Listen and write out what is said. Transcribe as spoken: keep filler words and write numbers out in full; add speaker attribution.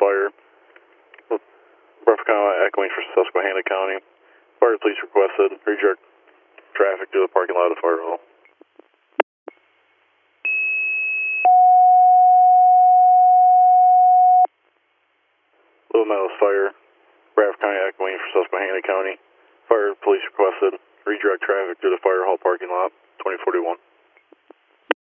Speaker 1: fire. Breathitt County echoing for Susquehanna County. Fire police requested. Redirect traffic to the parking lot of the fire hall. Little Meadows Fire. Breathitt County echoing for Susquehanna County. Fire police requested. Redirect traffic to the fire hall parking lot. twenty forty-one.